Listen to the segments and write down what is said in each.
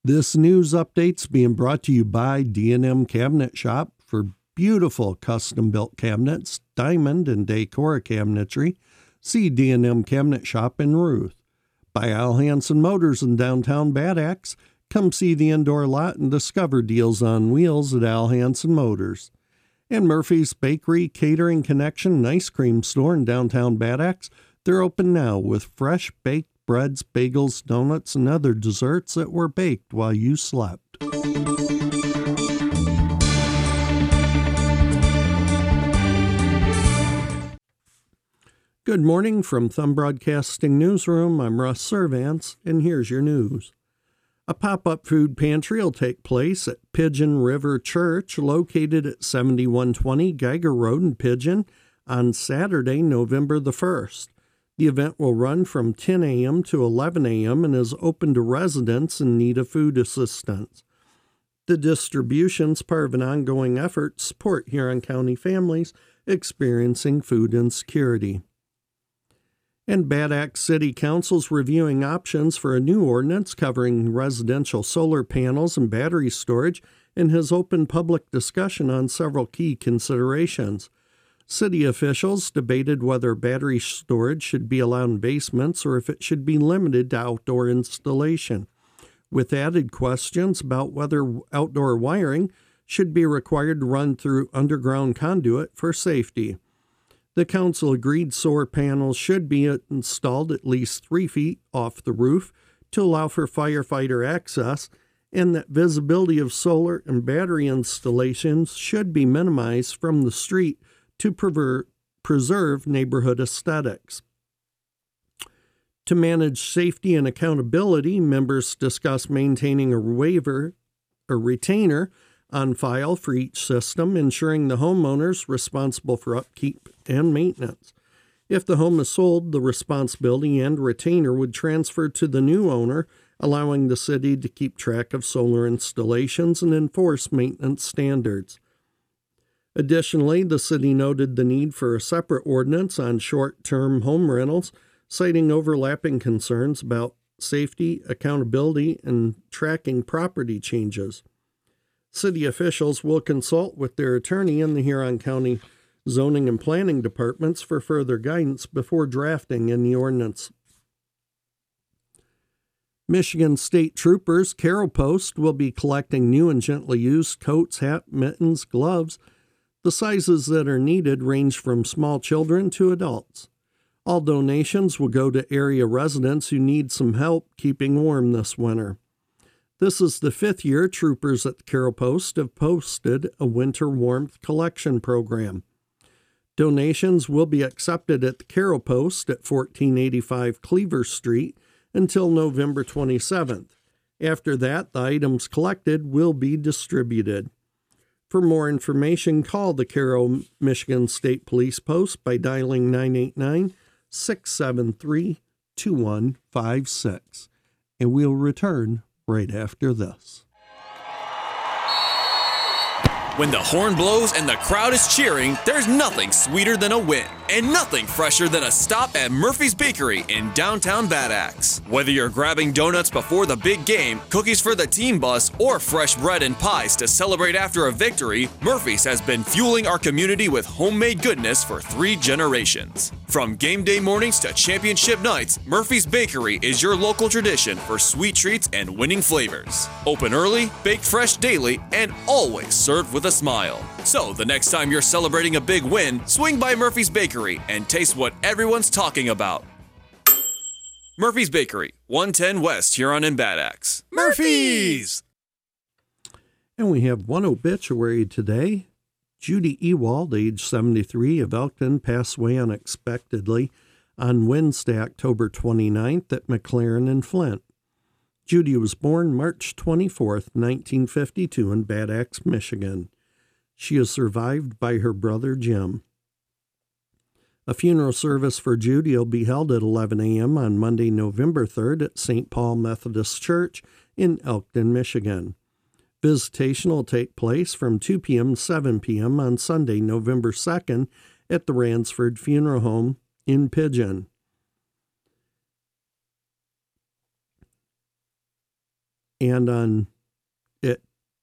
This news update's being brought to you by D&M Cabinet Shop for beautiful custom-built cabinets, diamond and decor cabinetry. See D&M Cabinet Shop in Ruth. By Al Hansen Motors in downtown Bad Axe. Come see the indoor lot and discover deals on wheels at Al Hansen Motors. And Murphy's Bakery, Catering Connection, and Ice Cream Store in downtown Bad Axe. They're open now with fresh baked breads, bagels, donuts, and other desserts that were baked while you slept. Good morning from Thumb Broadcasting Newsroom. I'm Russ Servance, and here's your news. A pop-up food pantry will take place at Pigeon River Church, located at 7120 Geiger Road in Pigeon, on Saturday, November the 1st. The event will run from 10 a.m. to 11 a.m. and is open to residents in need of food assistance. The distribution's part of an ongoing effort to support Huron County families experiencing food insecurity. And Bad Axe City Council's reviewing options for a new ordinance covering residential solar panels and battery storage and has opened public discussion on several key considerations. City officials debated whether battery storage should be allowed in basements or if it should be limited to outdoor installation, with added questions about whether outdoor wiring should be required to run through underground conduit for safety. The council agreed solar panels should be installed at least 3 feet off the roof to allow for firefighter access, and that visibility of solar and battery installations should be minimized from the street to preserve neighborhood aesthetics. To manage safety and accountability, members discussed maintaining a retainer on file for each system, ensuring the homeowner's responsible for upkeep and maintenance. If the home is sold, the responsibility and retainer would transfer to the new owner, allowing the city to keep track of solar installations and enforce maintenance standards. Additionally, the city noted the need for a separate ordinance on short-term home rentals, citing overlapping concerns about safety, accountability, and tracking property changes. City officials will consult with their attorney and the Huron County Zoning and Planning Departments for further guidance before drafting any ordinance. Michigan State Troopers Carol Post will be collecting new and gently used coats, hats, mittens, gloves. The sizes that are needed range from small children to adults. All donations will go to area residents who need some help keeping warm this winter. This is the 5th year troopers at the Carol Post have posted a winter warmth collection program. Donations will be accepted at the Carol Post at 1485 Cleaver Street until November 27th. After that, the items collected will be distributed. For more information, call the Carroll, Michigan State Police Post by dialing 989-673-2156. And we'll return right after this. When the horn blows and the crowd is cheering, there's nothing sweeter than a win, and nothing fresher than a stop at Murphy's Bakery in downtown Bad Axe. Whether you're grabbing donuts before the big game, cookies for the team bus, or fresh bread and pies to celebrate after a victory, Murphy's has been fueling our community with homemade goodness for 3 generations. From game day mornings to championship nights, Murphy's Bakery is your local tradition for sweet treats and winning flavors. Open early, baked fresh daily, and always served with a smile. So the next time you're celebrating a big win, swing by Murphy's Bakery and taste what everyone's talking about. Murphy's Bakery, 110 West Huron and Bad Axe. Murphy's! And we have one obituary today. Judy Ewald, age 73, of Elkton, passed away unexpectedly on Wednesday, October 29th at McLaren and Flint. Judy was born March 24th, 1952 in Bad Axe, Michigan. She is survived by her brother, Jim. A funeral service for Judy will be held at 11 a.m. on Monday, November 3rd at St. Paul Methodist Church in Elkton, Michigan. Visitation will take place from 2 p.m. to 7 p.m. on Sunday, November 2nd at the Ransford Funeral Home in Pigeon. And at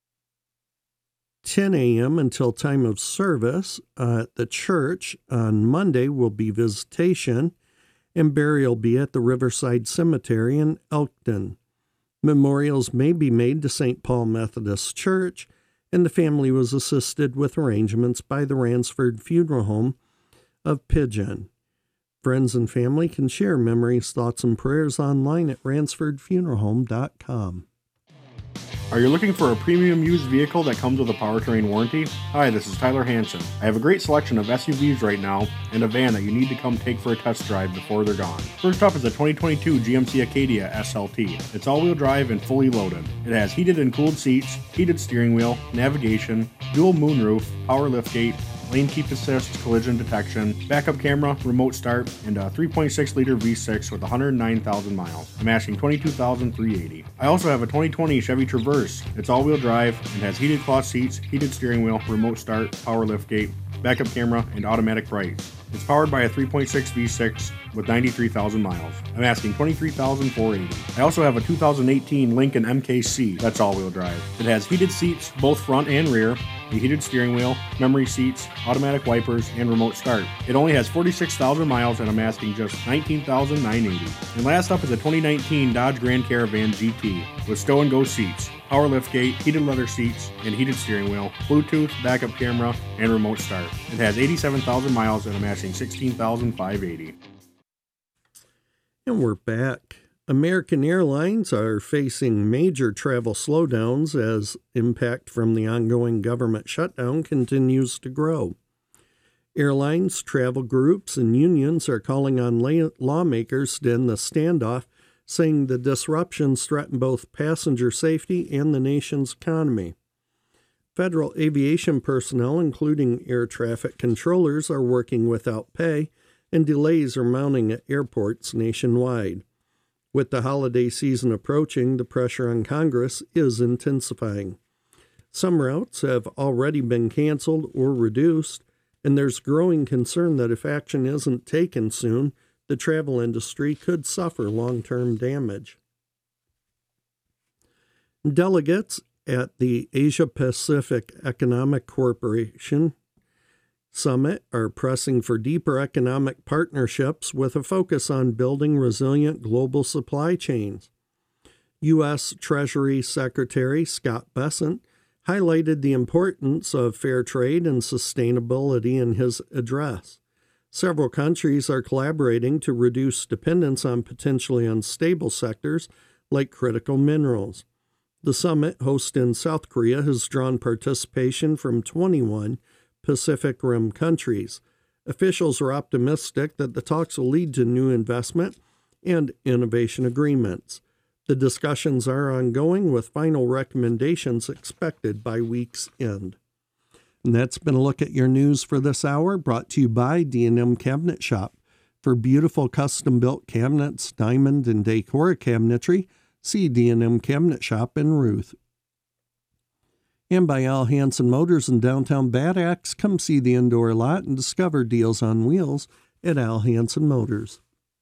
10 a.m. until time of service at the church on Monday will be visitation, and burial be at the Riverside Cemetery in Elkton. Memorials may be made to St. Paul Methodist Church, and the family was assisted with arrangements by the Ransford Funeral Home of Pigeon. Friends and family can share memories, thoughts, and prayers online at ransfordfuneralhome.com. Are you looking for a premium used vehicle that comes with a powertrain warranty? Hi, this is Tyler Hansen. I have a great selection of SUVs right now and a van that you need to come take for a test drive before they're gone. First up is the 2022 GMC Acadia SLT. It's all-wheel drive and fully loaded. It has heated and cooled seats, heated steering wheel, navigation, dual moonroof, power liftgate, lane keep assist, collision detection, backup camera, remote start, and a 3.6-liter V6 with 109,000 miles. I'm asking $22,380. I also have a 2020 Chevy Traverse. It's all-wheel drive and has heated cloth seats, heated steering wheel, remote start, power liftgate, backup camera, and automatic brakes. It's powered by a 3.6 V6 with 93,000 miles. I'm asking $23,480. I also have a 2018 Lincoln MKC that's all-wheel drive. It has heated seats, both front and rear, a heated steering wheel, memory seats, automatic wipers, and remote start. It only has 46,000 miles, and I'm asking just $19,980. And last up is a 2019 Dodge Grand Caravan GT with stow and go seats, power liftgate, heated leather seats, and heated steering wheel, Bluetooth, backup camera, and remote start. It has 87,000 miles, and I'm asking $16,580. And we're back. American Airlines are facing major travel slowdowns as impact from the ongoing government shutdown continues to grow. Airlines, travel groups, and unions are calling on lawmakers to end the standoff, saying the disruptions threaten both passenger safety and the nation's economy. Federal aviation personnel, including air traffic controllers, are working without pay, and delays are mounting at airports nationwide. With the holiday season approaching, the pressure on Congress is intensifying. Some routes have already been canceled or reduced, and there's growing concern that if action isn't taken soon, the travel industry could suffer long-term damage. Delegates at the Asia-Pacific Economic Cooperation Summit are pressing for deeper economic partnerships with a focus on building resilient global supply chains. U.S. Treasury Secretary Scott Bessent highlighted the importance of fair trade and sustainability in his address. Several countries are collaborating to reduce dependence on potentially unstable sectors like critical minerals. The summit, hosted in South Korea, has drawn participation from 21 Pacific Rim countries. Officials are optimistic that the talks will lead to new investment and innovation agreements. The discussions are ongoing, with final recommendations expected by week's end. And that's been a look at your news for this hour, brought to you by D&M Cabinet Shop. For beautiful custom-built cabinets, diamond, and decor cabinetry, see D&M Cabinet Shop in Ruth. And by Al Hansen Motors in downtown Bad Axe, come see the indoor lot and discover deals on wheels at Al Hansen Motors.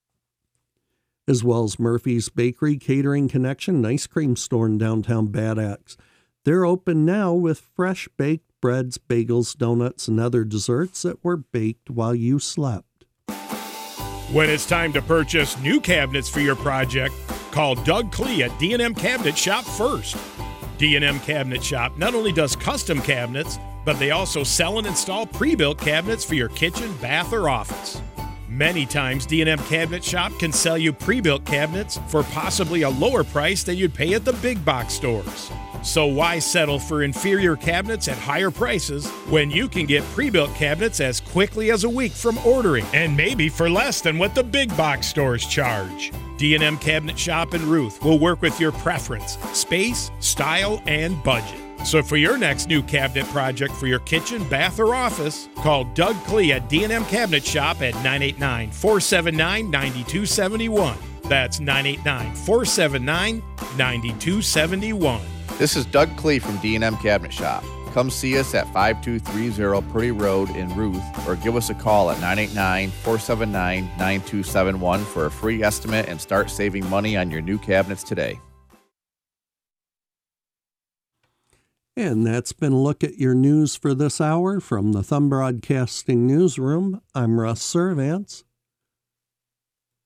As well as Murphy's Bakery, Catering Connection, and Ice Cream Store in downtown Bad Axe. They're open now with fresh baked breads, bagels, donuts, and other desserts that were baked while you slept. When it's time to purchase new cabinets for your project, call Doug Klee at D&M Cabinet Shop first. D&M Cabinet Shop not only does custom cabinets, but they also sell and install pre-built cabinets for your kitchen, bath, or office. Many times, D&M Cabinet Shop can sell you pre-built cabinets for possibly a lower price than you'd pay at the big box stores. So why settle for inferior cabinets at higher prices when you can get pre-built cabinets as quickly as a week from ordering, and maybe for less than what the big box stores charge? D&M Cabinet Shop in Ruth will work with your preference, space, style, and budget. So for your next new cabinet project for your kitchen, bath, or office, call Doug Klee at D&M Cabinet Shop at 989-479-9271. That's 989-479-9271. This is Doug Klee from D&M Cabinet Shop. Come see us at 5230 Purdy Road in Ruth, or give us a call at 989-479-9271 for a free estimate and start saving money on your new cabinets today. And that's been a look at your news for this hour from the Thumb Broadcasting Newsroom. I'm Russ Servants.